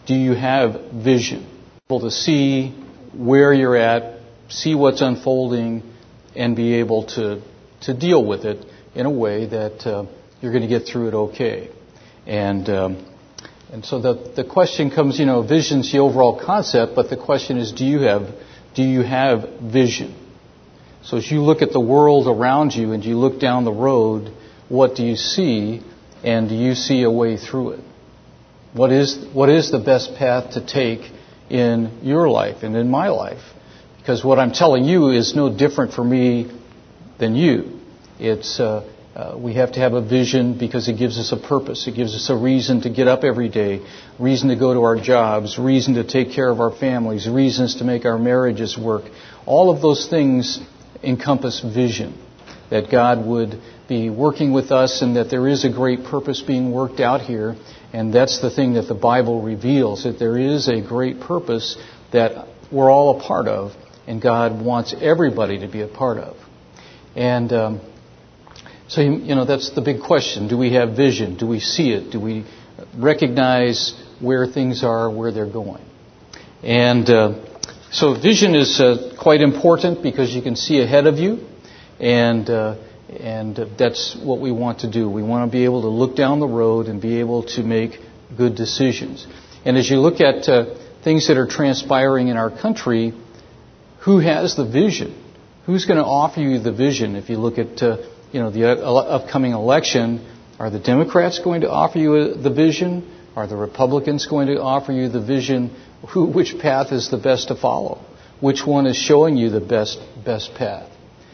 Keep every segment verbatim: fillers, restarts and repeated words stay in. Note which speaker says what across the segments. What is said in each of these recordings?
Speaker 1: Do you have vision? Able to see where you're at, see what's unfolding, and be able to, to deal with it in a way that uh, you're going to get through it okay. And um, and so the the question comes, you know, vision's the overall concept, but the question is, do you have do you have vision? So as you look at the world around you and you look down the road, what do you see, and do you see a way through it? What is what is the best path to take in your life and in my life? Because what I'm telling you is no different for me than you. It's uh, uh, we have to have a vision because it gives us a purpose. It gives us a reason to get up every day, reason to go to our jobs, reason to take care of our families, reasons to make our marriages work. All of those things encompass vision, that God would be working with us and that there is a great purpose being worked out here. And that's the thing that the Bible reveals, that there is a great purpose that we're all a part of, and God wants everybody to be a part of. And um, so, you know, that's the big question. Do we have vision? Do we see it? Do we recognize where things are, where they're going? And uh, so vision is uh, quite important because you can see ahead of you. And uh, and that's what we want to do. We want to be able to look down the road and be able to make good decisions. And as you look at uh, things that are transpiring in our country, who has the vision? Who's going to offer you the vision? If you look at uh, you know the uh, upcoming election, are the Democrats going to offer you uh, the vision? Are the Republicans going to offer you the vision? Who, which path is the best to follow? Which one is showing you the best best path?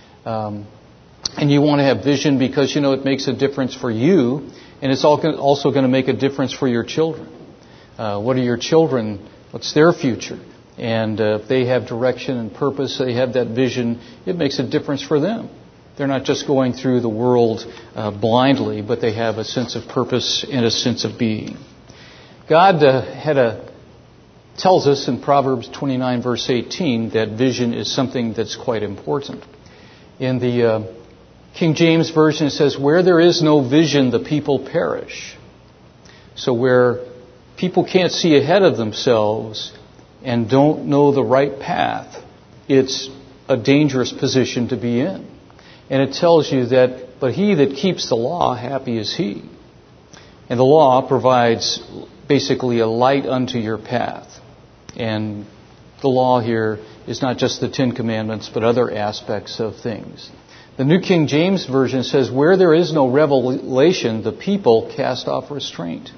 Speaker 1: Um, and you want to have vision because, you know, it makes a difference for you, and it's also going to make a difference for your children. Uh, what are your children? What's their future? And uh, if they have direction and purpose, they have that vision, it makes a difference for them. They're not just going through the world uh, blindly, but they have a sense of purpose and a sense of being. God uh, had a tells us in Proverbs twenty-nine, verse eighteen, that vision is something that's quite important. In the uh, King James Version, it says, where there is no vision, the people perish. So where people can't see ahead of themselves and don't know the right path, it's a dangerous position to be in. And it tells you that, but he that keeps the law, happy is he. And the law provides basically a light unto your path. And the law here is not just the Ten Commandments, but other aspects of things. The New King James Version says, where there is no revelation, the people cast off restraint.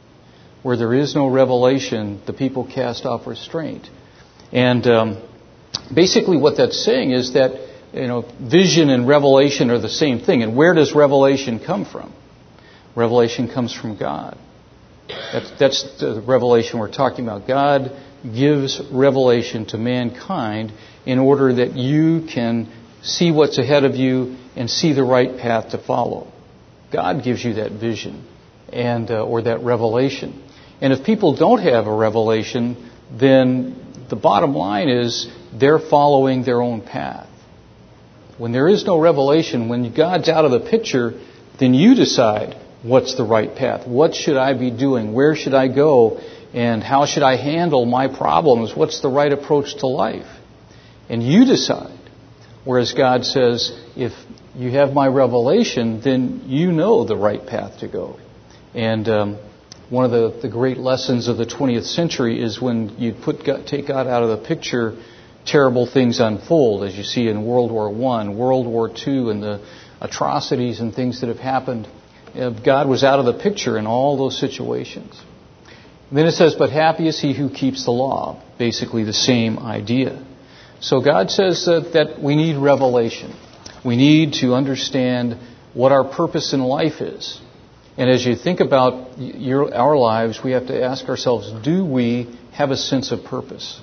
Speaker 1: Where there is no revelation, the people cast off restraint. And um, basically what that's saying is that, you know, vision and revelation are the same thing. And where does revelation come from? Revelation comes from God. That's, that's the revelation we're talking about. God gives revelation to mankind in order that you can see what's ahead of you and see the right path to follow. God gives you that vision and uh, or that revelation. And if people don't have a revelation, then the bottom line is they're following their own path. When there is no revelation, when God's out of the picture, then you decide what's the right path. What should I be doing? Where should I go? And how should I handle my problems? What's the right approach to life? And you decide. Whereas God says, if you have my revelation, then you know the right path to go. And um, one of the, the great lessons of the twentieth century is when you put God, take God out of the picture, terrible things unfold, as you see in World War One, World War Two, and the atrocities and things that have happened. God was out of the picture in all those situations. And then it says, but happy is he who keeps the law. Basically the same idea. So God says that, that we need revelation. We need to understand what our purpose in life is. And as you think about your, our lives, we have to ask ourselves, do we have a sense of purpose?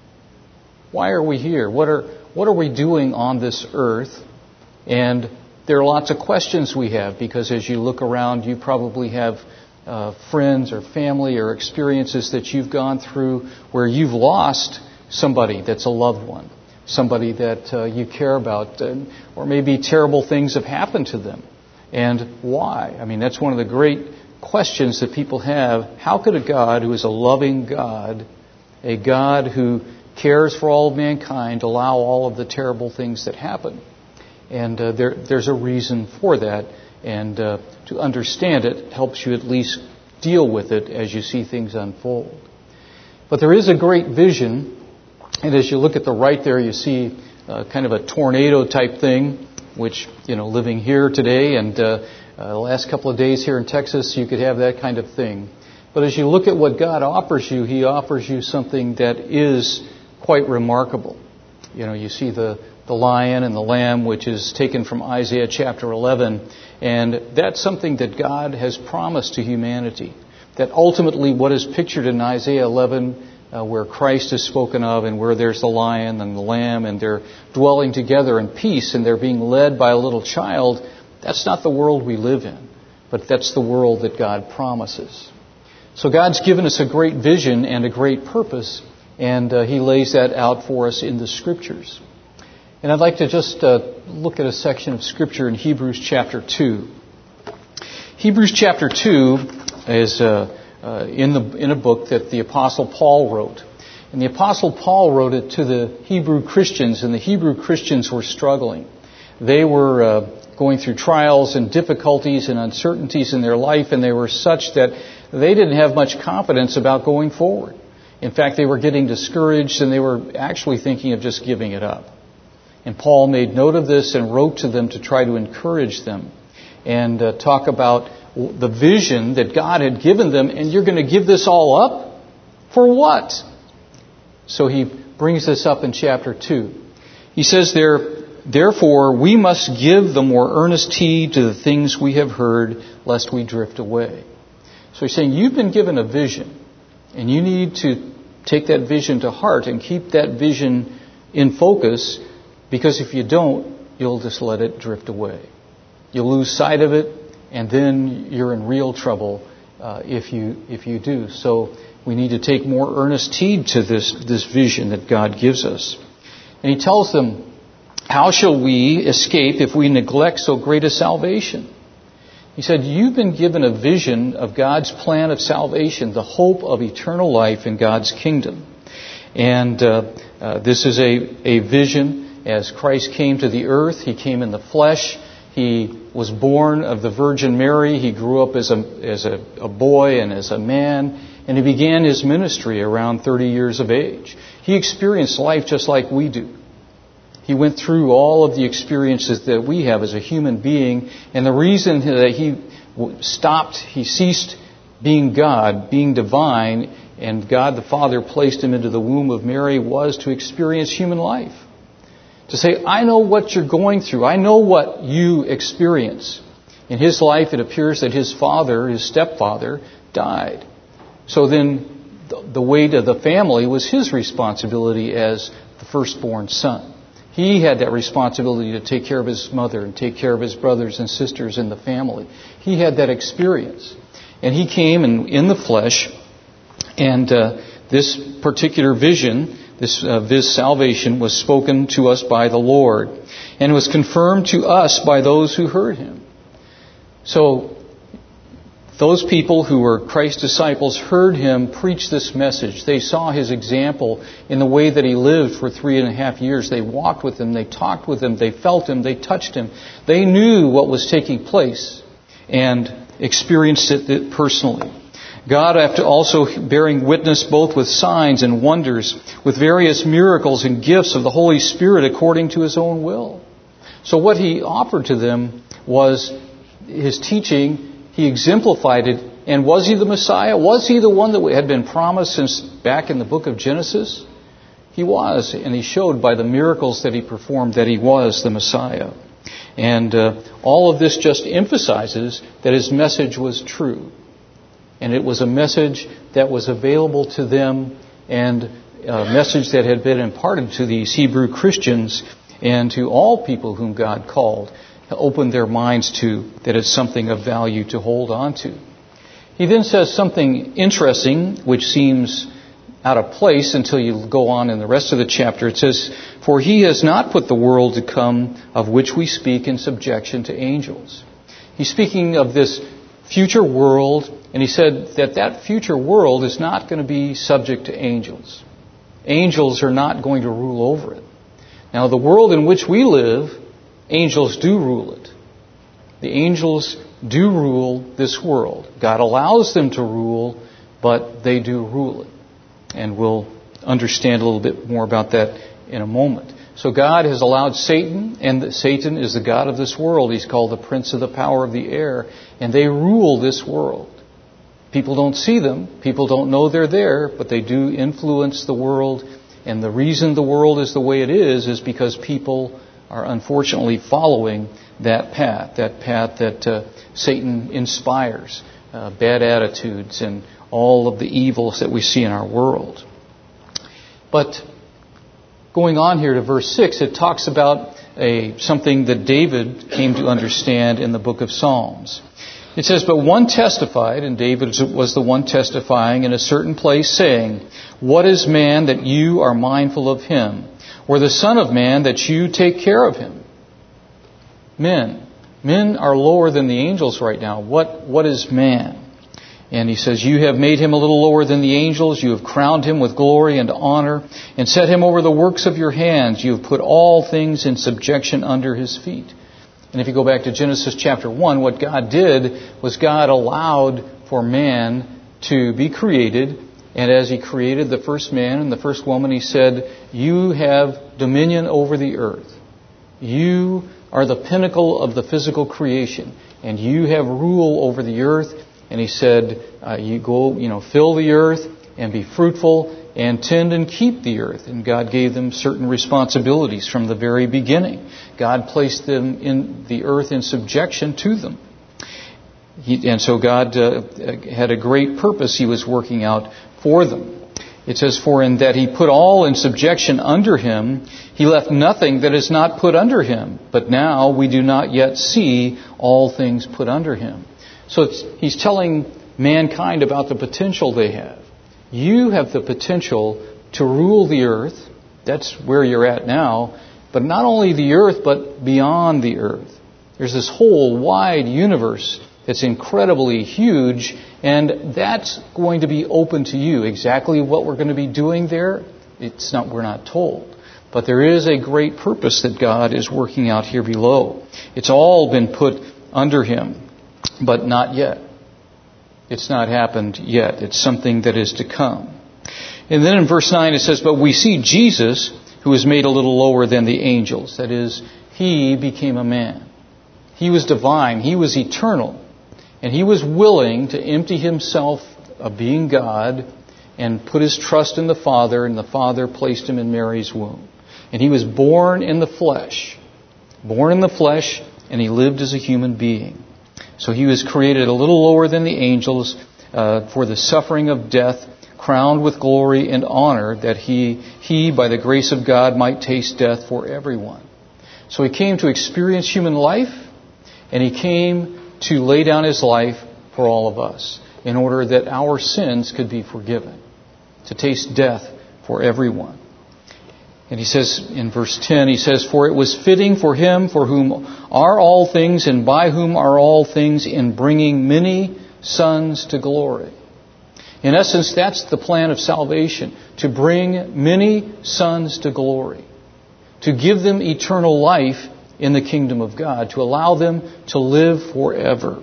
Speaker 1: Why are we here? What are, what are we doing on this earth? And there are lots of questions we have, because as you look around, you probably have uh, friends or family or experiences that you've gone through where you've lost somebody that's a loved one, somebody that uh, you care about, and, or maybe terrible things have happened to them. And why? I mean, that's one of the great questions that people have. How could a God who is a loving God, a God who cares for all of mankind, allow all of the terrible things that happen? And uh, there, there's a reason for that. And uh, to understand it helps you at least deal with it as you see things unfold. But there is a great vision. And as you look at the right there, you see uh, kind of a tornado type thing, which, you know, living here today and uh, uh, the last couple of days here in Texas, you could have that kind of thing. But as you look at what God offers you, He offers you something that is quite remarkable. You know, you see the, the lion and the lamb, which is taken from Isaiah chapter eleven. And that's something that God has promised to humanity. That ultimately what is pictured in Isaiah eleven, uh, where Christ is spoken of and where there's the lion and the lamb and they're dwelling together in peace and they're being led by a little child, that's not the world we live in. But that's the world that God promises. So God's given us a great vision and a great purpose, and uh, He lays that out for us in the Scriptures. And I'd like to just uh, look at a section of Scripture in Hebrews chapter two. Hebrews chapter two is uh, uh, in the in a book that the Apostle Paul wrote. And the Apostle Paul wrote it to the Hebrew Christians, and the Hebrew Christians were struggling. They were uh, going through trials and difficulties and uncertainties in their life, and they were such that they didn't have much confidence about going forward. In fact, they were getting discouraged, and they were actually thinking of just giving it up. And Paul made note of this and wrote to them to try to encourage them and uh, talk about the vision that God had given them. And you're going to give this all up? For what? So he brings this up in chapter two. He says there, therefore, we must give the more earnest heed to the things we have heard, lest we drift away. So he's saying you've been given a vision, and you need to take that vision to heart and keep that vision in focus. Because if you don't, you'll just let it drift away. You'll lose sight of it, and then you're in real trouble uh, if you if you do. So we need to take more earnest heed to this, this vision that God gives us. And he tells them, how shall we escape if we neglect so great a salvation? He said, you've been given a vision of God's plan of salvation, the hope of eternal life in God's kingdom. And uh, uh, this is a, a vision. As Christ came to the earth, He came in the flesh. He was born of the Virgin Mary. He grew up as a as a, a boy and as a man. And He began His ministry around thirty years of age. He experienced life just like we do. He went through all of the experiences that we have as a human being. And the reason that He stopped, He ceased being God, being divine, and God the Father placed Him into the womb of Mary was to experience human life. To say, I know what you're going through. I know what you experience. In His life, it appears that His father, His stepfather, died. So then the weight of the family was His responsibility as the firstborn son. He had that responsibility to take care of His mother and take care of His brothers and sisters in the family. He had that experience. And He came in, in the flesh, and uh, this particular vision, This, uh, this salvation was spoken to us by the Lord and was confirmed to us by those who heard Him. So those people who were Christ's disciples heard Him preach this message. They saw His example in the way that He lived for three and a half years. They walked with Him. They talked with Him. They felt Him. They touched Him. They knew what was taking place and experienced it personally. God, after also bearing witness both with signs and wonders, with various miracles and gifts of the Holy Spirit according to His own will. So what He offered to them was His teaching. He exemplified it. And was He the Messiah? Was He the one that had been promised since back in the book of Genesis? He was. And He showed by the miracles that He performed that He was the Messiah. And uh, all of this just emphasizes that His message was true. And it was a message that was available to them and a message that had been imparted to these Hebrew Christians and to all people whom God called, opened their minds to, that it's something of value to hold on to. He then says something interesting, which seems out of place until you go on in the rest of the chapter. It says, for He has not put the world to come of which we speak in subjection to angels. He's speaking of this future world, and he said that that future world is not going to be subject to angels. Angels are not going to rule over it. Now, the world in which we live, angels do rule it. The angels do rule this world. God allows them to rule, but they do rule it. And we'll understand a little bit more about that in a moment. So God has allowed Satan, and Satan is the god of this world. He's called the prince of the power of the air, and they rule this world. People don't see them. People don't know they're there, but they do influence the world. And the reason the world is the way it is is because people are unfortunately following that path, that path that uh, Satan inspires, uh, bad attitudes and all of the evils that we see in our world. But going on here to verse six, it talks about a something that David came to understand in the book of Psalms. It says, "But one testified," and David was the one testifying in a certain place, saying, "What is man that you are mindful of him, or the son of man that you take care of him?" Men. Men are lower than the angels right now. What, what is man? And he says, "You have made him a little lower than the angels. You have crowned him with glory and honor and set him over the works of your hands. You have put all things in subjection under his feet." And if you go back to Genesis chapter one, what God did was God allowed for man to be created. And as he created the first man and the first woman, he said, "You have dominion over the earth. You are the pinnacle of the physical creation, and you have rule over the earth." And he said, uh, you go, you know, fill the earth and be fruitful and tend and keep the earth. And God gave them certain responsibilities from the very beginning. God placed them in the earth in subjection to them. He, and so God uh, had a great purpose he was working out for them. It says, "For in that he put all in subjection under him, he left nothing that is not put under him. But now we do not yet see all things put under him." So it's, he's telling mankind about the potential they have. You have the potential to rule the earth. That's where you're at now. But not only the earth, but beyond the earth. There's this whole wide universe that's incredibly huge, and that's going to be open to you. Exactly what we're going to be doing there, it's not, we're not told. But there is a great purpose that God is working out here below. It's all been put under him, but not yet. It's not happened yet. It's something that is to come. And then in verse nine it says, "But we see Jesus, who was made a little lower than the angels." That is, he became a man. He was divine. He was eternal. And he was willing to empty himself of being God and put his trust in the Father, and the Father placed him in Mary's womb. And he was born in the flesh. Born in the flesh, and he lived as a human being. So he was created a little lower than the angels uh, for the suffering of death, crowned with glory and honor, that he, he, by the grace of God, might taste death for everyone. So he came to experience human life, and he came to lay down his life for all of us in order that our sins could be forgiven, to taste death for everyone. And he says in verse ten, he says, "For it was fitting for him for whom are all things and by whom are all things, in bringing many sons to glory." In essence, that's the plan of salvation, to bring many sons to glory, to give them eternal life in the kingdom of God, to allow them to live forever.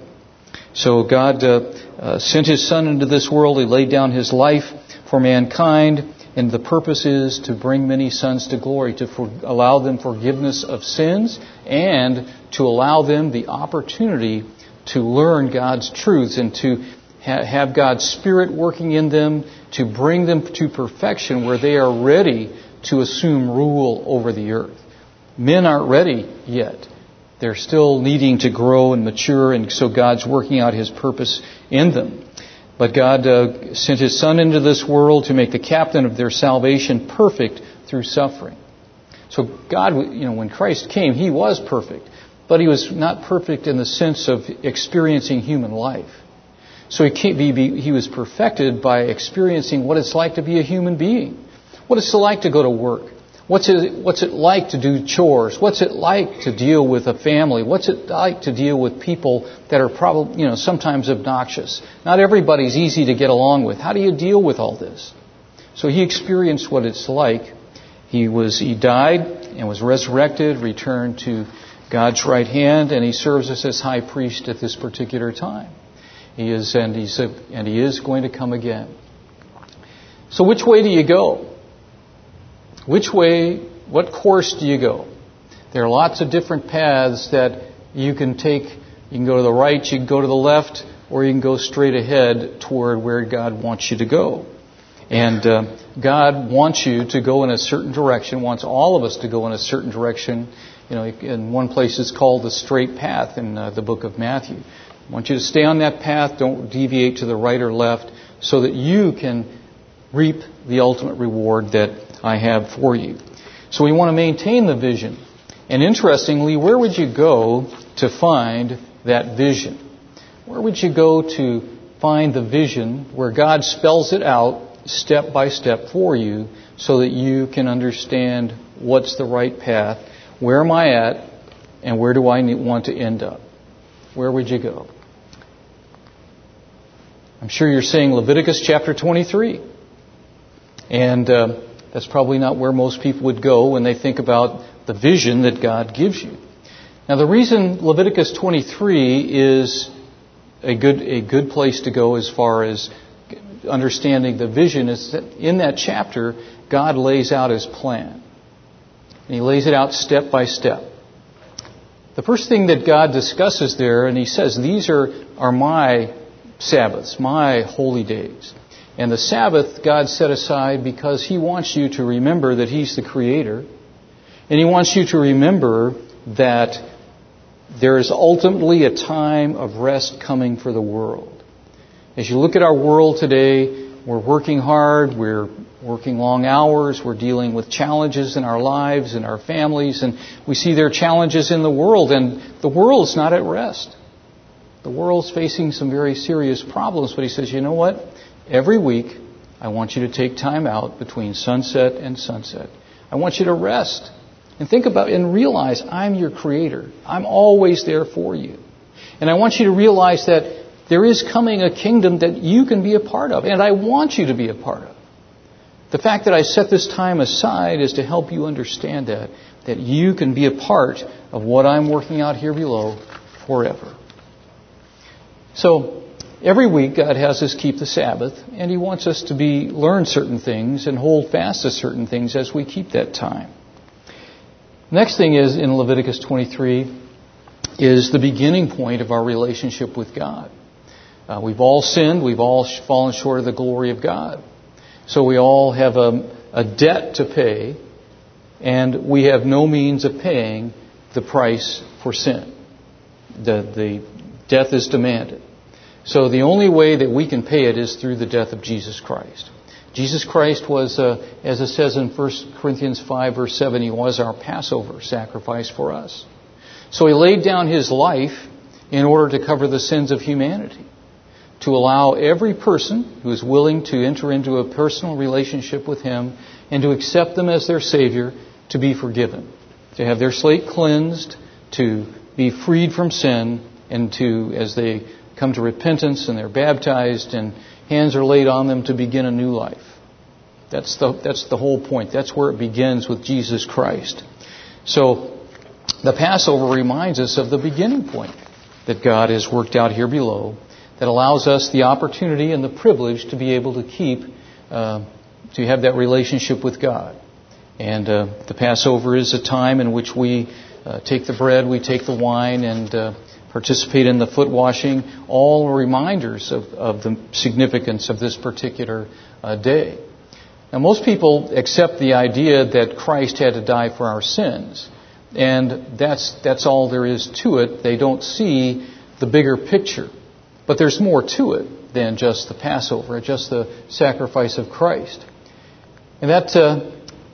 Speaker 1: So God uh, uh, sent his Son into this world. He laid down his life for mankind. And the purpose is to bring many sons to glory, to for, allow them forgiveness of sins, and to allow them the opportunity to learn God's truths and to ha- have God's Spirit working in them to bring them to perfection where they are ready to assume rule over the earth. Men aren't ready yet. They're still needing to grow and mature, and so God's working out his purpose in them. But God uh, sent his Son into this world to make the captain of their salvation perfect through suffering. So God, you know, when Christ came, he was perfect. But he was not perfect in the sense of experiencing human life. So he, can't be, he was perfected by experiencing what it's like to be a human being. What it's like to go to work. What's it, what's it like to do chores? What's it like to deal with a family? What's it like to deal with people that are probably, you know, sometimes obnoxious? Not everybody's easy to get along with. How do you deal with all this? So he experienced what it's like. He was, he died and was resurrected, returned to God's right hand, and he serves us as high priest at this particular time. He is, and he's, a, and he is going to come again. So which way do you go? Which way, what course do you go? There are lots of different paths that you can take. You can go to the right, you can go to the left, or you can go straight ahead toward where God wants you to go. And uh, God wants you to go in a certain direction, wants all of us to go in a certain direction. You know, in one place it's called the straight path in uh, the book of Matthew. I want you to stay on that path, don't deviate to the right or left, so that you can reap the ultimate reward that I have for you. So we want to maintain the vision. And interestingly, where would you go to find that vision? Where would you go to find the vision where God spells it out step by step for you so that you can understand what's the right path, where am I at, and where do I want to end up? Where would you go? I'm sure you're saying Leviticus chapter twenty-three. And uh, that's probably not where most people would go when they think about the vision that God gives you. Now, the reason Leviticus twenty-three is a good a good place to go as far as understanding the vision is that in that chapter, God lays out His plan. And He lays it out step by step. The first thing that God discusses there, and He says, these are, are my Sabbaths, my holy days. And the Sabbath God set aside because He wants you to remember that He's the Creator. And He wants you to remember that there is ultimately a time of rest coming for the world. As you look at our world today, we're working hard, we're working long hours, we're dealing with challenges in our lives and our families, and we see there are challenges in the world, and the world's not at rest. The world's facing some very serious problems, but He says, you know what? Every week, I want you to take time out between sunset and sunset. I want you to rest and think about and realize I'm your Creator. I'm always there for you. And I want you to realize that there is coming a kingdom that you can be a part of, and I want you to be a part of. The fact that I set this time aside is to help you understand that, that you can be a part of what I'm working out here below forever. So, every week God has us keep the Sabbath, and He wants us to be learn certain things and hold fast to certain things as we keep that time. Next thing is in Leviticus twenty-three is the beginning point of our relationship with God. Uh, we've all sinned. We've all fallen short of the glory of God. So we all have a, a debt to pay, and we have no means of paying the price for sin. The, the death is demanded. So the only way that we can pay it is through the death of Jesus Christ. Jesus Christ was, uh, as it says in First Corinthians five, verse seven, He was our Passover sacrifice for us. So He laid down His life in order to cover the sins of humanity, to allow every person who is willing to enter into a personal relationship with Him and to accept Him as their Savior to be forgiven, to have their slate cleansed, to be freed from sin, and to, as they come to repentance and they're baptized and hands are laid on them, to begin a new life. That's the, that's the whole point. That's where it begins with Jesus Christ. So the Passover reminds us of the beginning point that God has worked out here below, that allows us the opportunity and the privilege to be able to keep, uh, to have that relationship with God. And uh, the Passover is a time in which we uh, take the bread, we take the wine, and uh, participate in the foot washing, all reminders of, of the significance of this particular uh, day. Now, most people accept the idea that Christ had to die for our sins, and that's that's all there is to it. They don't see the bigger picture. But there's more to it than just the Passover, just the sacrifice of Christ. And that uh,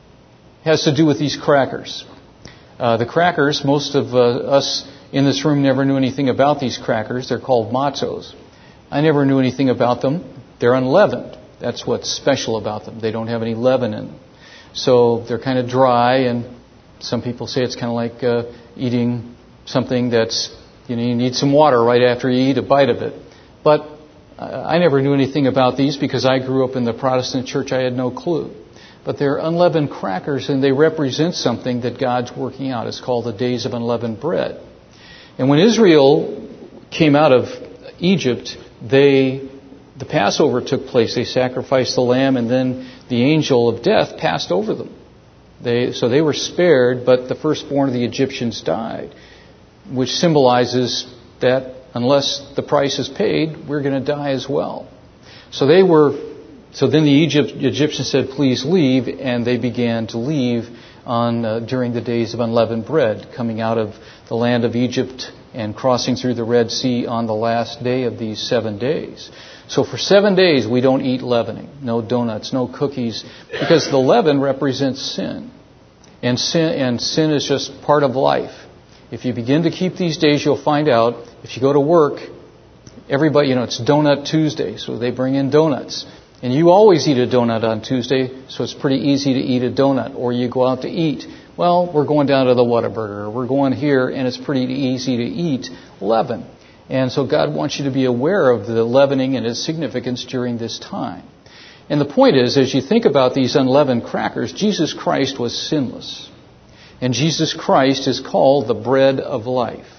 Speaker 1: has to do with these crackers. Uh, the crackers, most of uh, us in this room never knew anything about these crackers. They're called matzos. I never knew anything about them. They're unleavened. That's what's special about them. They don't have any leaven in them. So they're kind of dry, and some people say it's kind of like uh, eating something that's, you know, you need some water right after you eat a bite of it. But uh, I never knew anything about these because I grew up in the Protestant church. I had no clue. But they're unleavened crackers, and they represent something that God's working out. It's called the Days of Unleavened Bread. And when Israel came out of Egypt, they, the Passover took place. They sacrificed the lamb, and then the angel of death passed over them. They, so they were spared, but the firstborn of the Egyptians died, which symbolizes that unless the price is paid, we're going to die as well. So they were... So then the Egypt, Egyptians said, please leave, and they began to leave on uh, during the days of unleavened bread, coming out of the land of Egypt and crossing through the Red Sea on the last day of these seven days. So for seven days we don't eat leavening, no donuts, no cookies, because the leaven represents sin. And sin, and sin is just part of life. If you begin to keep these days, you'll find out, if you go to work, everybody, you know, it's Donut Tuesday, so they bring in donuts. And you always eat a donut on Tuesday, so it's pretty easy to eat a donut. Or you go out to eat. Well, we're going down to the Whataburger. We're going here, and it's pretty easy to eat leaven. And so God wants you to be aware of the leavening and its significance during this time. And the point is, as you think about these unleavened crackers, Jesus Christ was sinless. And Jesus Christ is called the bread of life.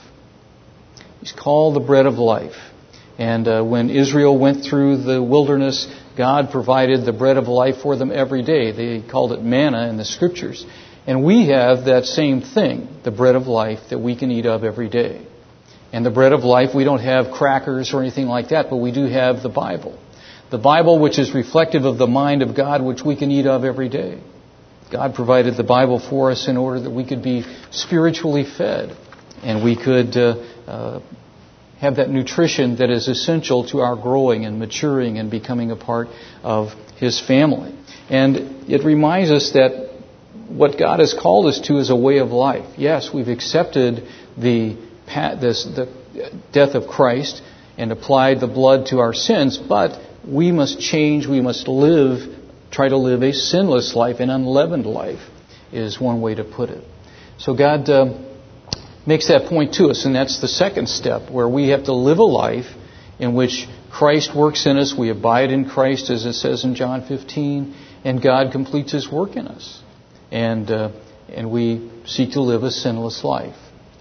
Speaker 1: He's called the bread of life. And uh, when Israel went through the wilderness, God provided the bread of life for them every day. They called it manna in the Scriptures. And we have that same thing, the bread of life that we can eat of every day. And the bread of life, we don't have crackers or anything like that, but we do have the Bible. The Bible, which is reflective of the mind of God, which we can eat of every day. God provided the Bible for us in order that we could be spiritually fed. And we could... Uh, uh, have that nutrition that is essential to our growing and maturing and becoming a part of His family. And it reminds us that what God has called us to is a way of life. Yes, we've accepted the, this, the death of Christ and applied the blood to our sins, but we must change, we must live, try to live a sinless life, an unleavened life is one way to put it. So God... Uh, makes that point to us, and that's the second step, where we have to live a life in which Christ works in us, we abide in Christ, as it says in John fifteen, and God completes His work in us. And uh, and we seek to live a sinless life.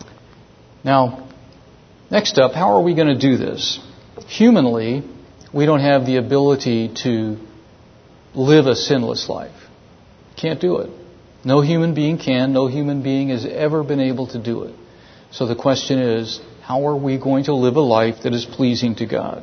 Speaker 1: Now, next up, how are we going to do this? Humanly, we don't have the ability to live a sinless life. Can't do it. No human being can. No human being has ever been able to do it. So the question is, how are we going to live a life that is pleasing to God?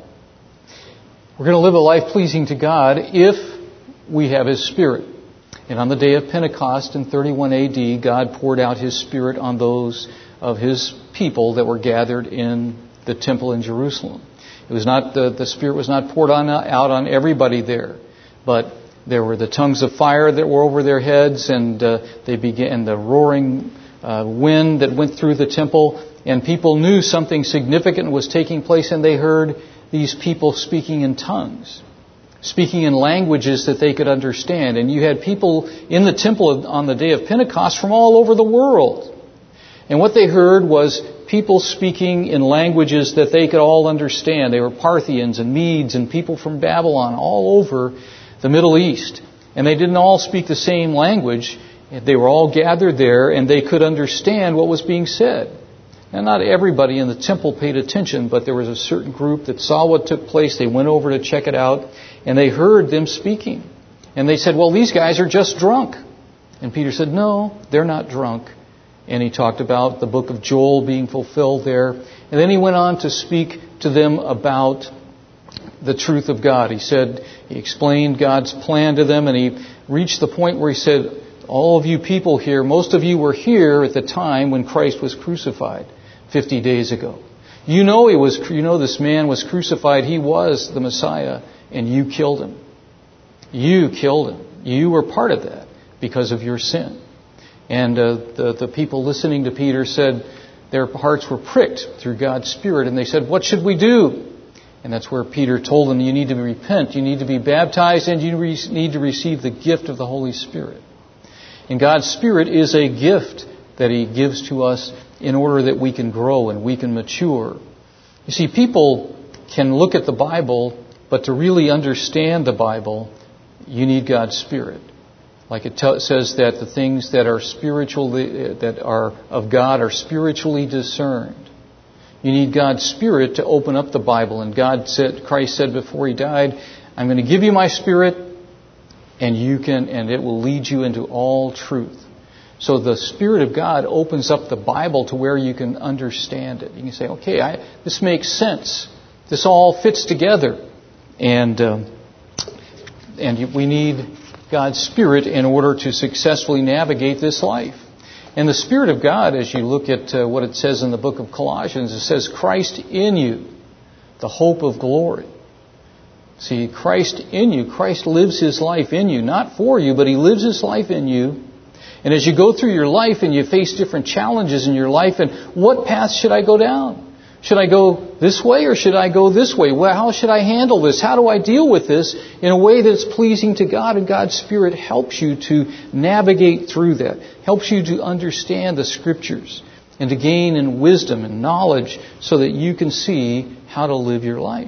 Speaker 1: We're going to live a life pleasing to God if we have His Spirit. And on the day of Pentecost in thirty-one A D, God poured out His Spirit on those of His people that were gathered in the temple in Jerusalem. It was not the, the Spirit was not poured on, out on everybody there, but there were the tongues of fire that were over their heads, and uh, they began the roaring Uh, wind that went through the temple, and people knew something significant was taking place, and they heard these people speaking in tongues, speaking in languages that they could understand. And you had people in the temple on the day of Pentecost from all over the world. And what they heard was people speaking in languages that they could all understand. They were Parthians and Medes and people from Babylon all over the Middle East. And they didn't all speak the same language. They were all gathered there, and they could understand what was being said. Now, not everybody in the temple paid attention, but there was a certain group that saw what took place. They went over to check it out, and they heard them speaking. And they said, well, these guys are just drunk. And Peter said, no, they're not drunk. And he talked about the book of Joel being fulfilled there. And then he went on to speak to them about the truth of God. He said, he explained God's plan to them, and he reached the point where he said, all of you people here, most of you were here at the time when Christ was crucified fifty days ago. You know he was. You know this man was crucified. He was the Messiah, and you killed him. You killed him. You were part of that because of your sin. And uh, the the people listening to Peter said their hearts were pricked through God's Spirit, and they said, "What should we do?" And that's where Peter told them, "You need to repent. You need to be baptized, and you need to receive the gift of the Holy Spirit." And God's Spirit is a gift that He gives to us in order that we can grow and we can mature. You see, people can look at the Bible, but to really understand the Bible, you need God's Spirit. Like it t- says that the things that are spiritually, that are of God are spiritually discerned. You need God's Spirit to open up the Bible. And God said, Christ said before He died, I'm going to give you my Spirit, and you can, and it will lead you into all truth. So the Spirit of God opens up the Bible to where you can understand it. You can say, okay, I, this makes sense. This all fits together. And um, and we need God's Spirit in order to successfully navigate this life. And the Spirit of God, as you look at uh, what it says in the book of Colossians, it says, Christ in you, the hope of glory. See, Christ in you. Christ lives His life in you. Not for you, but He lives His life in you. And as you go through your life and you face different challenges in your life, and what path should I go down? Should I go this way or should I go this way? Well, how should I handle this? How do I deal with this in a way that's pleasing to God? And God's Spirit helps you to navigate through that, helps you to understand the Scriptures and to gain in wisdom and knowledge so that you can see how to live your life.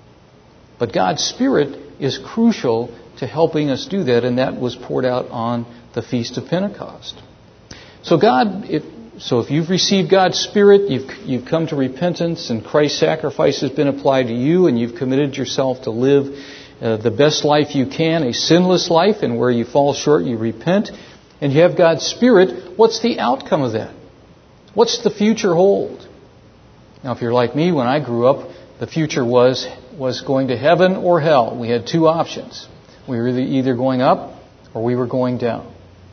Speaker 1: But God's Spirit is crucial to helping us do that, and that was poured out on the Feast of Pentecost. So God, it, so if you've received God's Spirit, you've you've come to repentance, and Christ's sacrifice has been applied to you, and you've committed yourself to live uh, the best life you can, a sinless life, and where you fall short, you repent, and you have God's Spirit. What's the outcome of that? What's the future hold? Now, if you're like me, when I grew up, the future was was going to heaven or hell. We had two options. We were either going up or we were going down.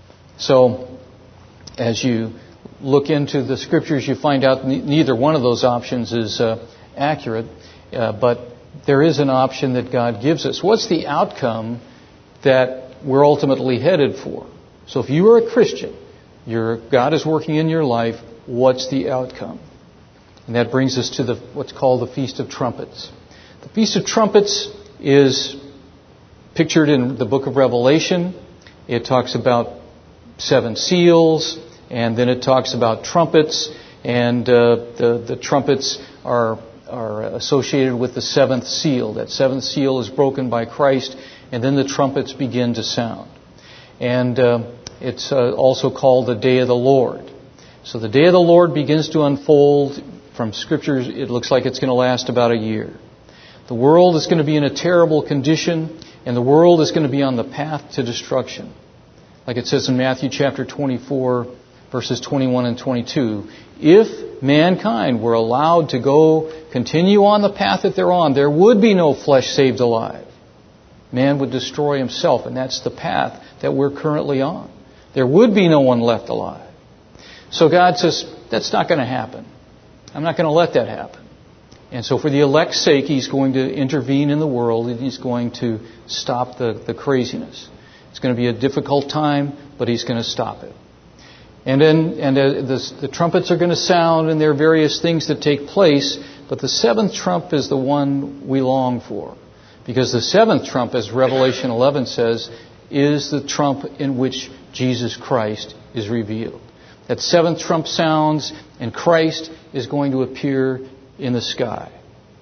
Speaker 1: So, as you look into the Scriptures, you find out neither one of those options is uh, accurate, uh, but there is an option that God gives us. What's the outcome that we're ultimately headed for? So if you are a Christian, your God is working in your life, what's the outcome? And that brings us to the what's called the Feast of Trumpets. The Feast of Trumpets is pictured in the book of Revelation. It talks about seven seals, and then it talks about trumpets, and uh, the the trumpets are are associated with the seventh seal. That seventh seal is broken by Christ, and then the trumpets begin to sound. And uh, it's uh, also called the Day of the Lord. So the Day of the Lord begins to unfold. From Scriptures, it looks like it's going to last about a year. The world is going to be in a terrible condition, and the world is going to be on the path to destruction. Like it says in Matthew chapter twenty-four, verses twenty-one and twenty-two, if mankind were allowed to go continue on the path that they're on, there would be no flesh saved alive. Man would destroy himself, and that's the path that we're currently on. There would be no one left alive. So God says, that's not going to happen. I'm not going to let that happen. And so for the elect's sake, He's going to intervene in the world, and He's going to stop the, the craziness. It's going to be a difficult time, but He's going to stop it. And then and uh, the, the trumpets are going to sound, and there are various things that take place, but the seventh trump is the one we long for. Because the seventh trump, as Revelation eleven says, is the trump in which Jesus Christ is revealed. That seventh trump sounds, and Christ is going to appear in the sky.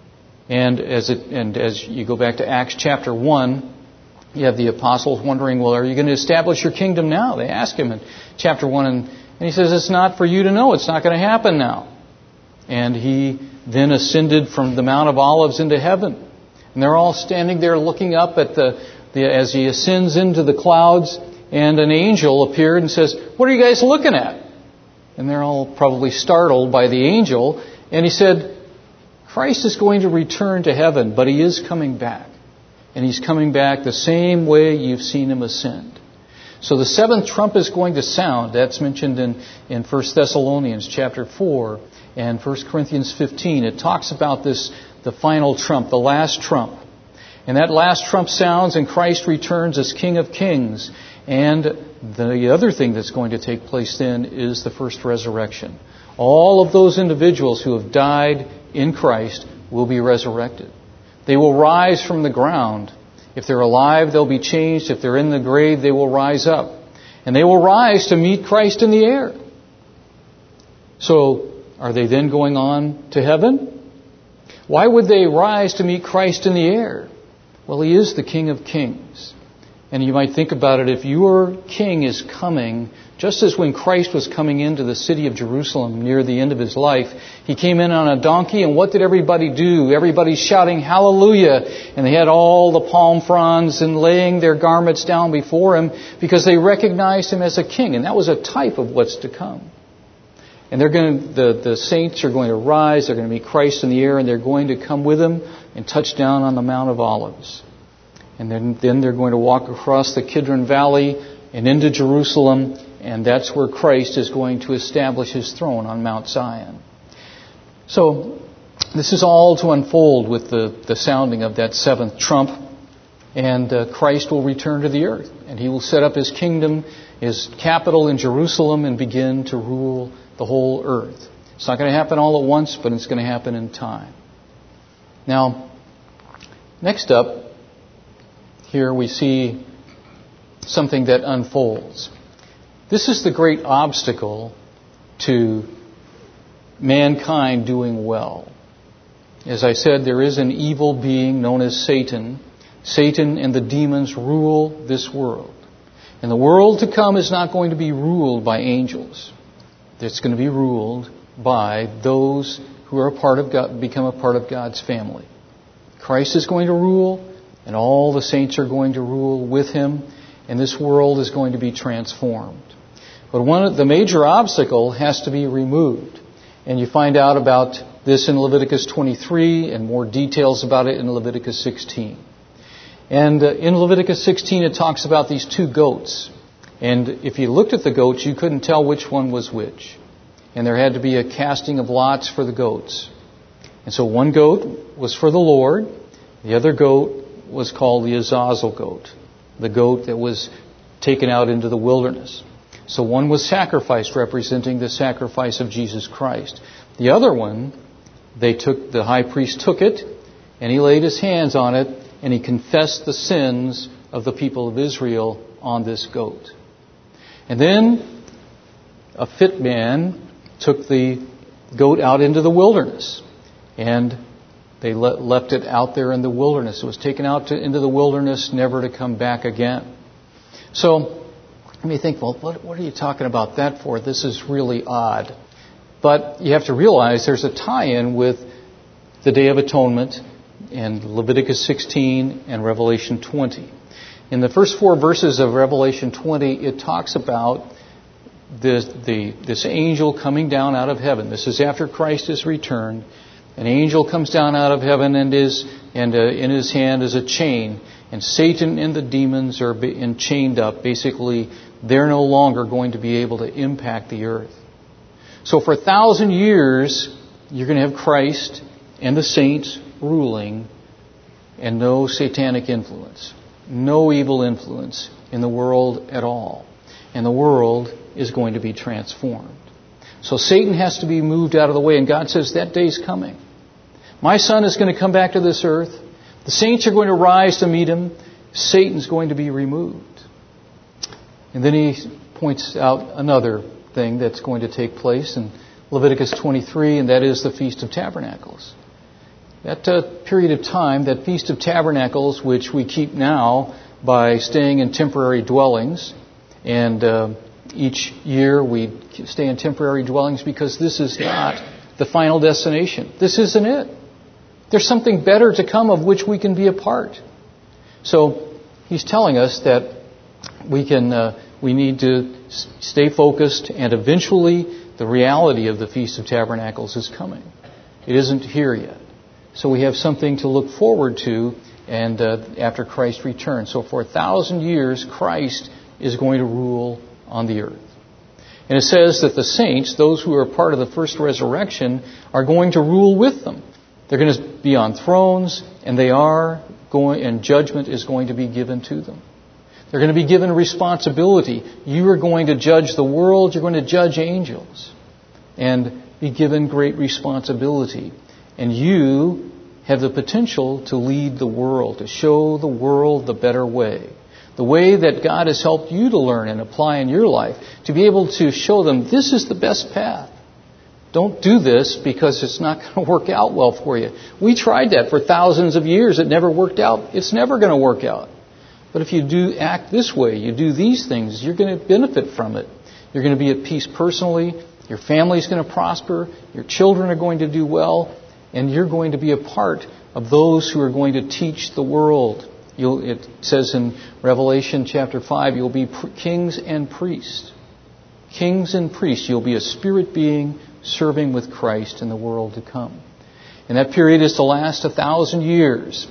Speaker 1: And as it and as you go back to Acts chapter one, you have the apostles wondering, well, are you going to establish your kingdom now? They ask Him in chapter one, and, and He says, it's not for you to know. It's not going to happen now. And He then ascended from the Mount of Olives into heaven. And they're all standing there looking up at the, the as He ascends into the clouds, and an angel appeared and says, what are you guys looking at? And they're all probably startled by the angel. And he said, Christ is going to return to heaven, but He is coming back. And He's coming back the same way you've seen Him ascend. So the seventh trump is going to sound. That's mentioned in, in First Thessalonians chapter four and First Corinthians fifteen. It talks about this, the final trump, the last trump. And that last trump sounds, and Christ returns as King of Kings. And the other thing that's going to take place then is the first resurrection. All of those individuals who have died in Christ will be resurrected. They will rise from the ground. If they're alive, they'll be changed. If they're in the grave, they will rise up. And they will rise to meet Christ in the air. So, are they then going on to heaven? Why would they rise to meet Christ in the air? Well, He is the King of Kings. And you might think about it, if your King is coming, just as when Christ was coming into the city of Jerusalem near the end of His life, He came in on a donkey, and what did everybody do? Everybody shouting, hallelujah! And they had all the palm fronds and laying their garments down before Him because they recognized Him as a King. And that was a type of what's to come. And they're going to, the, the saints are going to rise, they're going to meet Christ in the air, and they're going to come with Him and touch down on the Mount of Olives. And then, then they're going to walk across the Kidron Valley and into Jerusalem, and that's where Christ is going to establish His throne on Mount Zion. So, this is all to unfold with the, the sounding of that seventh trump, and uh, Christ will return to the earth, and He will set up His kingdom, His capital in Jerusalem, and begin to rule the whole earth. It's not going to happen all at once, but it's going to happen in time. Now, next up, here we see something that unfolds. This is the great obstacle to mankind doing well. As I said, there is an evil being known as Satan. Satan and the demons rule this world. And the world to come is not going to be ruled by angels. It's going to be ruled by those who are a part of God, become a part of God's family. Christ is going to rule, and all the saints are going to rule with Him, and this world is going to be transformed. But one of the major obstacle has to be removed. And you find out about this in Leviticus twenty-three, and more details about it in Leviticus sixteen. And uh, in Leviticus sixteen it talks about these two goats. And if you looked at the goats, you couldn't tell which one was which. And there had to be a casting of lots for the goats. And so one goat was for the Lord. The other goat was called the Azazel goat, the goat that was taken out into the wilderness. So one was sacrificed, representing the sacrifice of Jesus Christ. The other one, they took, the high priest took it, and he laid his hands on it, and he confessed the sins of the people of Israel on this goat. And then a fit man took the goat out into the wilderness, and they le- left it out there in the wilderness. It was taken out to, into the wilderness, never to come back again. So, you may think, well, what, what are you talking about that for? This is really odd. But you have to realize there's a tie-in with the Day of Atonement and Leviticus sixteen and Revelation twenty. In the first four verses of Revelation twenty, it talks about this, the, this angel coming down out of heaven. This is after Christ has returned. An angel comes down out of heaven, and is and uh, in his hand is a chain. And Satan and the demons are be, chained up. Basically, they're no longer going to be able to impact the earth. So for a thousand years, you're going to have Christ and the saints ruling, and no satanic influence. No evil influence in the world at all. And the world is going to be transformed. So Satan has to be moved out of the way. And God says, that day's coming. My Son is going to come back to this earth. The saints are going to rise to meet Him. Satan's going to be removed. And then He points out another thing that's going to take place in Leviticus twenty-three, and that is the Feast of Tabernacles. That uh, period of time, that Feast of Tabernacles, which we keep now by staying in temporary dwellings, and uh, each year we stay in temporary dwellings because this is not the final destination. This isn't it. There's something better to come of which we can be a part. So He's telling us that we can, uh, we need to stay focused, and eventually the reality of the Feast of Tabernacles is coming. It isn't here yet. So we have something to look forward to, and uh, after Christ returns. So for a thousand years, Christ is going to rule on the earth. And it says that the saints, those who are part of the first resurrection, are going to rule with them. They're going to be on thrones, and they are going, and judgment is going to be given to them. They're going to be given responsibility. You are going to judge the world. You're going to judge angels, and be given great responsibility. And you have the potential to lead the world, to show the world the better way. the way that God has helped you to learn and apply in your life, to be able to show them this is the best path. Don't do this because it's not going to work out well for you. We tried that for thousands of years. It never worked out. It's never going to work out. But if you do act this way, you do these things, you're going to benefit from it. You're going to be at peace personally. Your family's going to prosper. Your children are going to do well. And you're going to be a part of those who are going to teach the world. You'll, it says in Revelation chapter five, you'll be pr- kings and priests. Kings and priests. You'll be a spirit being serving with Christ in the world to come. And that period is to last a thousand years.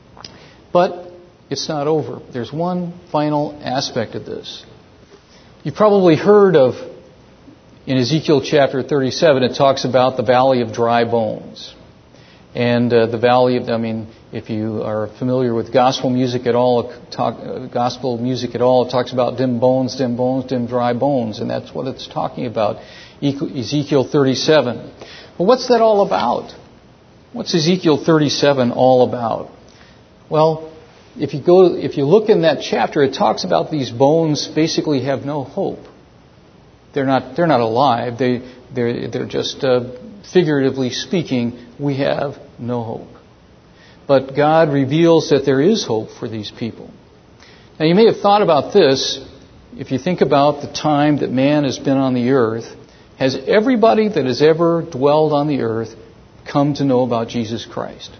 Speaker 1: But it's not over. There's one final aspect of this. You've probably heard of, in Ezekiel chapter thirty-seven, it talks about the valley of dry bones. And uh, the valley of, I mean, if you are familiar with gospel music at all, talk, uh, gospel music at all, it talks about dim bones, dim bones, dim dry bones. And that's what it's talking about, Ezekiel thirty-seven. Well, what's that all about? What's Ezekiel thirty-seven all about? Well, if you go, if you look in that chapter, it talks about these bones basically have no hope. They're not, they're not alive. They, they're, they're just, uh, figuratively speaking, we have no hope. But God reveals that there is hope for these people. Now, you may have thought about this. If you think about the time that man has been on the earth, has everybody that has ever dwelled on the earth come to know about Jesus Christ?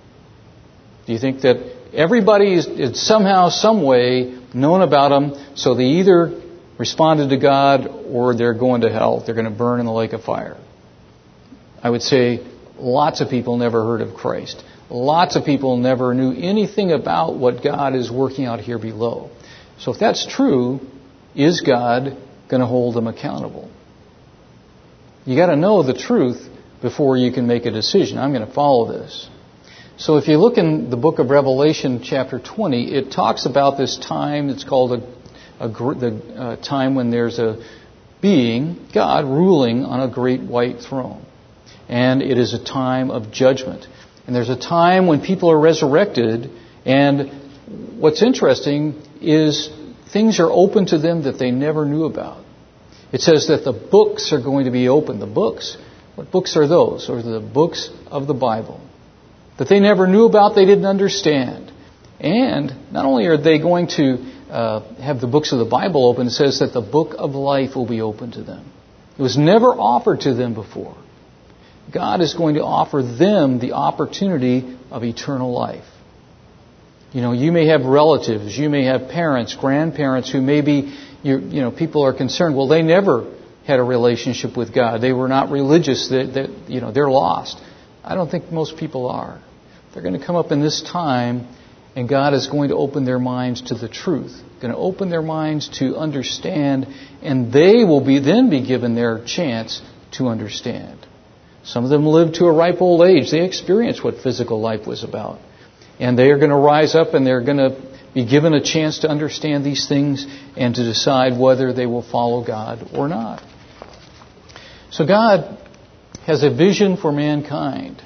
Speaker 1: Do you think that everybody is somehow, some way known about Him, so they either responded to God or they're going to hell, they're going to burn in the lake of fire? I would say lots of people never heard of Christ. Lots of people never knew anything about what God is working out here below. So if that's true, is God going to hold them accountable? You got to know the truth before you can make a decision. I'm going to follow this. So if you look in the book of Revelation, chapter twenty, it talks about this time. It's called a, a the uh, time when there's a being, God, ruling on a great white throne. And it is a time of judgment. And there's a time when people are resurrected. And what's interesting is things are open to them that they never knew about. It says that the books are going to be open. The books. What books are those? Those are the books of the Bible. That they never knew about, they didn't understand. And not only are they going to uh, have the books of the Bible open, it says that the book of life will be open to them. It was never offered to them before. God is going to offer them the opportunity of eternal life. You know, you may have relatives, you may have parents, grandparents who maybe, you, you know, people are concerned, well, they never had a relationship with God. They were not religious. That, that, you know, they're lost. I don't think most people are. They're going to come up in this time, and God is going to open their minds to the truth. Going to open their minds to understand, and they will be then be given their chance to understand. Some of them lived to a ripe old age. They experienced what physical life was about. And they are going to rise up and they're going to be given a chance to understand these things and to decide whether they will follow God or not. So God has a vision for mankind.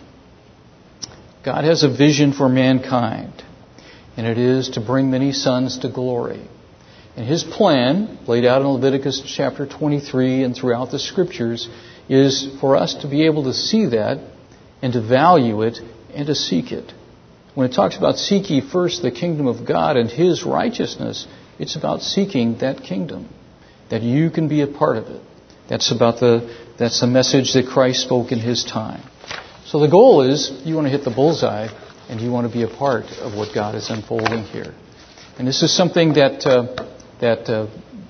Speaker 1: God has a vision for mankind. And it is to bring many sons to glory. And His plan, laid out in Leviticus chapter twenty-three and throughout the Scriptures, is for us to be able to see that and to value it and to seek it. When it talks about seek ye first the kingdom of God and His righteousness, it's about seeking that kingdom, that you can be a part of it. That's about the that's the message that Christ spoke in His time. So the goal is you want to hit the bullseye and you want to be a part of what God is unfolding here. And this is something that uh, that uh,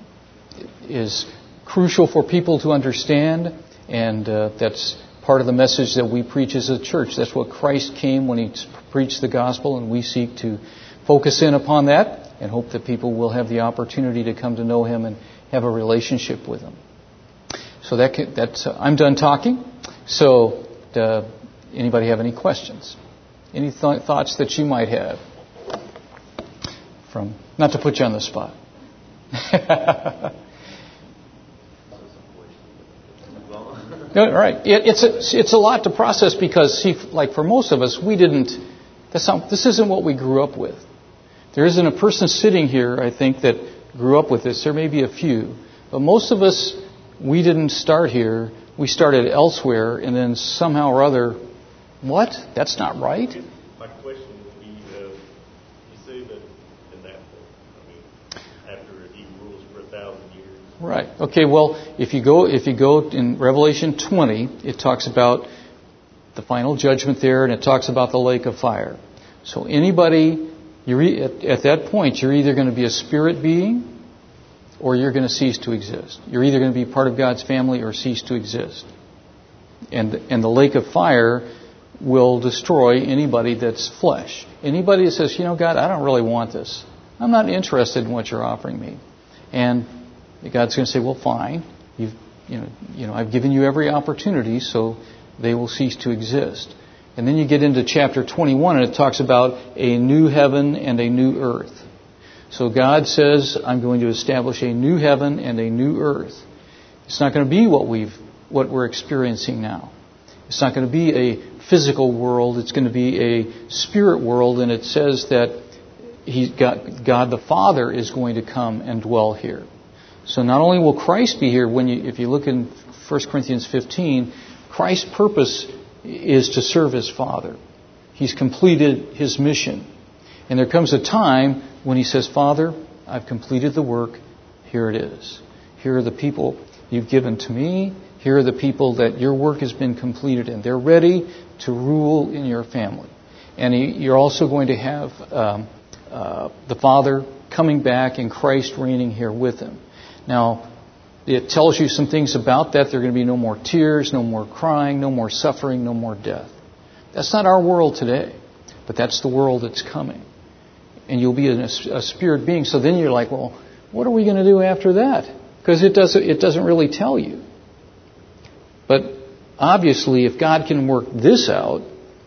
Speaker 1: is crucial for people to understand. And uh, that's part of the message that we preach as a church. That's what Christ came when He preached the gospel, and we seek to focus in upon that and hope that people will have the opportunity to come to know Him and have a relationship with Him. So that can, that's uh, I'm done talking. So uh, anybody have any questions? Any th- thoughts that you might have? From not to put you on the spot. All right. It, it's a, it's a lot to process because, see, like for most of us, we didn't. That's not, this isn't what we grew up with. There isn't a person sitting here, I think, that grew up with this. There may be a few. But most of us, we didn't start here. We started elsewhere, and then somehow or other, what? That's not right?
Speaker 2: My question would be, uh, you say that in that, I mean, after he rules for a thousand years.
Speaker 1: Right. Okay, well, if you go if you go in Revelation twenty, it talks about the final judgment there, and it talks about the lake of fire. So anybody, you're, at, at that point, you're either going to be a spirit being, or you're going to cease to exist. You're either going to be part of God's family or cease to exist. And and the lake of fire will destroy anybody that's flesh. Anybody that says, you know, God, I don't really want this. I'm not interested in what you're offering me. And God's going to say, well, fine. You've, you know, you know, I've given you every opportunity, so they will cease to exist. And then you get into chapter twenty-one, and it talks about a new heaven and a new earth. So God says, I'm going to establish a new heaven and a new earth. It's not going to be what we've, what we're experiencing now. It's not going to be a physical world. It's going to be a spirit world, and it says that He, God, God the Father is going to come and dwell here. So not only will Christ be here, when you, if you look in First Corinthians fifteen, Christ's purpose is to serve His Father. He's completed His mission. And there comes a time when He says, Father, I've completed the work. Here it is. Here are the people you've given to me. Here are the people that your work has been completed in. They're ready to rule in your family. And you're also going to have um, uh, the Father coming back and Christ reigning here with Him. Now, it tells you some things about that. There are going to be no more tears, no more crying, no more suffering, no more death. That's not our world today, but that's the world that's coming. And you'll be a, a spirit being. So then you're like, well, what are we going to do after that? Because it doesn't, it doesn't really tell you. But obviously, if God can work this out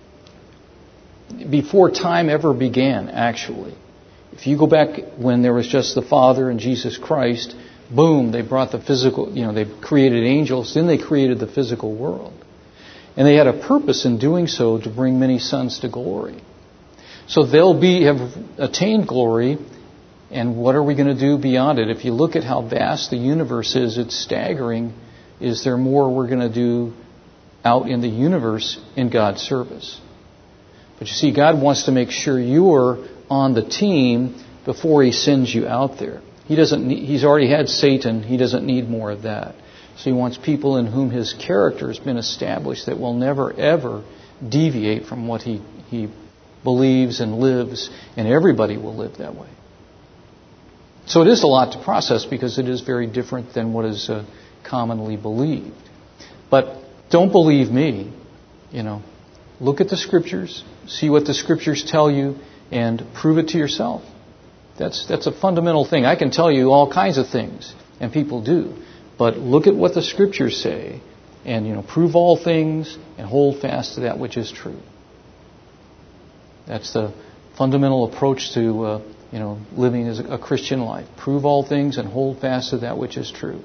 Speaker 1: before time ever began, actually, if you go back when there was just the Father and Jesus Christ, boom, they brought the physical, you know, they created angels, then they created the physical world. And they had a purpose in doing so to bring many sons to glory. So they'll be have attained glory, and what are we going to do beyond it? If you look at how vast the universe is, it's staggering. Is there more we're going to do out in the universe in God's service? But you see, God wants to make sure you're on the team before He sends you out there. He doesn't need, He's already had Satan. He doesn't need more of that. So He wants people in whom His character has been established that will never, ever deviate from what He, he believes and lives, and everybody will live that way. So it is a lot to process because it is very different than what is uh, commonly believed. But don't believe me. You know, look at the Scriptures, see what the Scriptures tell you, and prove it to yourself. That's that's a fundamental thing. I can tell you all kinds of things, and people do. But look at what the Scriptures say, and you know, prove all things and hold fast to that which is true. That's the fundamental approach to uh, you know living as a Christian life. Prove all things and hold fast to that which is true.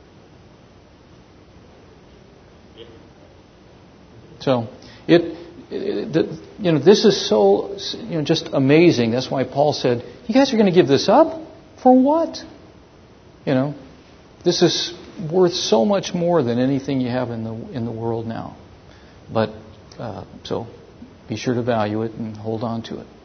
Speaker 1: So it. You know, this is so, you know, just amazing. That's why Paul said, you guys are going to give this up? For what? You know, this is worth so much more than anything you have in the in the world now. But, uh, so be sure to value it and hold on to it.